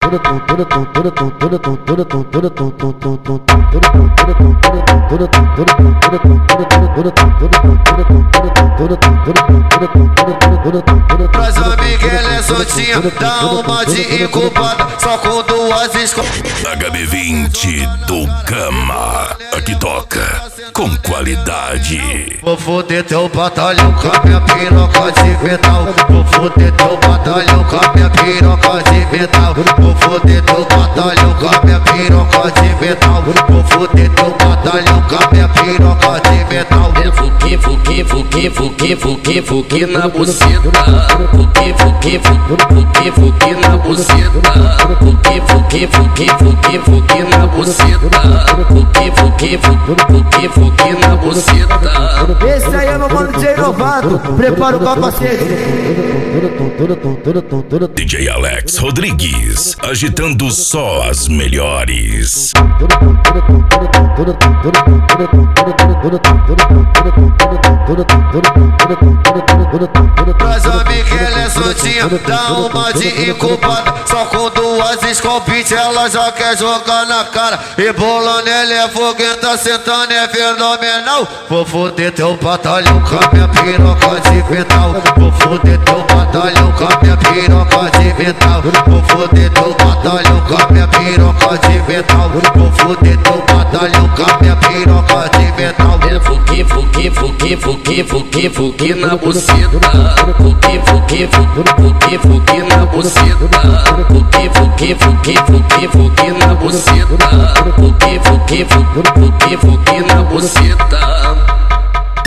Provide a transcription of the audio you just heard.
Traz a Miguel é soltinha, dá uma de incubada, só com duas escolas. HB20 do Gama, aqui toca com qualidade. Vou foder teu batalhão com a minha piroca de metal. Vou foder teu batalhão com a minha piroca de metal. Vou foder teu batalhão com a minha piroca de metal. Vou foder teu batalhão com a minha piroca de metal. Fuki na buceta. Fuki na buceta. Fuki na buceta. Fuki na buceta. Esse aí é meu mano DJ Novato, prepara o capacete. DJ Alex Rodrigues, agitando só as melhores. Traz a Miguel é soltinha, dá uma de incubada, só com duas escopite ela já quer jogar na cara. E bolando ele é fogueta, sentando é fenomenal. Vou foder teu batalhão com a minha piroca de metal. Vou foder teu batalhão com a minha piroca de metal. Vou foder teu batalhão com a minha piroca de metal. Vou foder teu batalhão com a minha piroca de metal. Fuki na buceta. Fuki na buceta. Fuki na buceta. Fuki na buceta.